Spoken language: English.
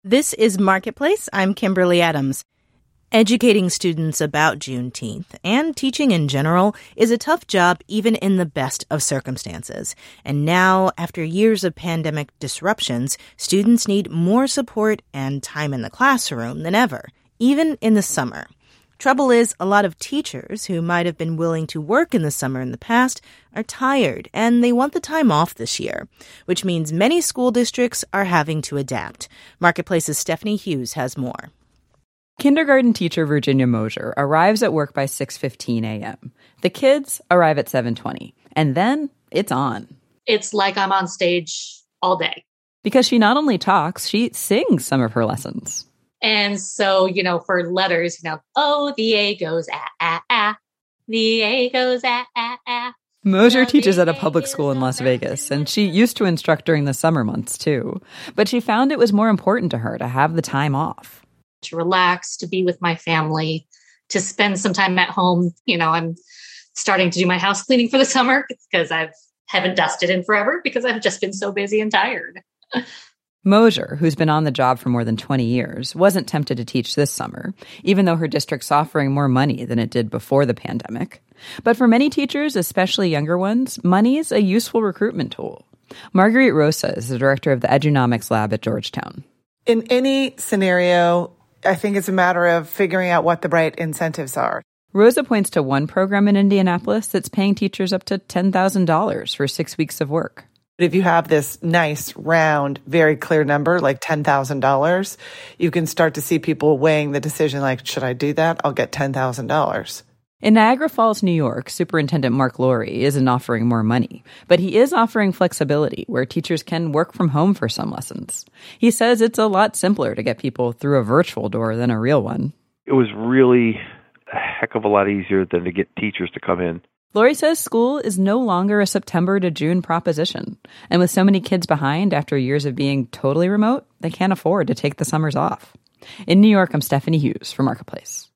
This is Marketplace. I'm Kimberly Adams. Educating students about Juneteenth and teaching in general is a tough job even in the best of circumstances. And now, after years of pandemic disruptions, students need more support and time in the classroom than ever, even in the summer. Trouble is, a lot of teachers who might have been willing to work in the summer in the past are tired, and they want the time off this year, which means many school districts are having to adapt. Marketplace's Stephanie Hughes has more. Kindergarten teacher Virginia Mosier arrives at work by 6:15 a.m. The kids arrive at 7:20, and then it's on. It's like I'm on stage all day. Because she not only talks, she sings some of her lessons. And so, for letters, oh, the A goes the A goes Mosier teaches at a public school in Las Vegas, and she used to instruct during the summer months, too. But she found it was more important to her to have the time off. To relax, to be with my family, to spend some time at home. I'm starting to do my house cleaning for the summer because I haven't dusted in forever because I've just been so busy and tired. Mosier, who's been on the job for more than 20 years, wasn't tempted to teach this summer, even though her district's offering more money than it did before the pandemic. But for many teachers, especially younger ones, money's a useful recruitment tool. Marguerite Rosa is the director of the Edunomics Lab at Georgetown. In any scenario, I think it's a matter of figuring out what the right incentives are. Rosa points to one program in Indianapolis that's paying teachers up to $10,000 for 6 weeks of work. If you have this nice, round, very clear number, like $10,000, you can start to see people weighing the decision, like, should I do that? I'll get $10,000. In Niagara Falls, New York, Superintendent Mark Laurie isn't offering more money, but he is offering flexibility where teachers can work from home for some lessons. He says it's a lot simpler to get people through a virtual door than a real one. It was really a heck of a lot easier than to get teachers to come in. Laurie says school is no longer a September to June proposition. And with so many kids behind after years of being totally remote, they can't afford to take the summers off. In New York, I'm Stephanie Hughes for Marketplace.